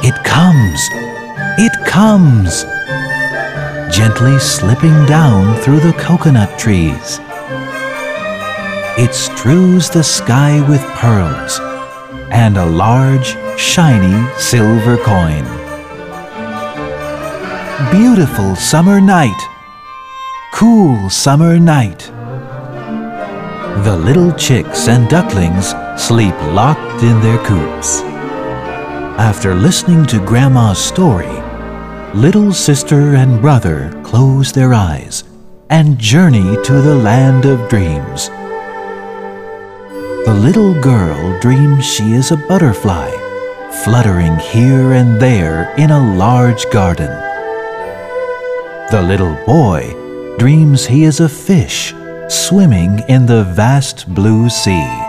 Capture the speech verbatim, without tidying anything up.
It comes! It comes! Gently slipping down through the coconut trees. It strews the sky with pearls and a large, shiny silver coin. Beautiful summer night! Cool summer night! The little chicks and ducklings sleep locked in their coops. After listening to Grandma's story, little sister and brother close their eyes and journey to the land of dreams. The little girl dreams she is a butterfly, fluttering here and there in a large garden. The little boy dreams he is a fish, swimming in the vast blue sea.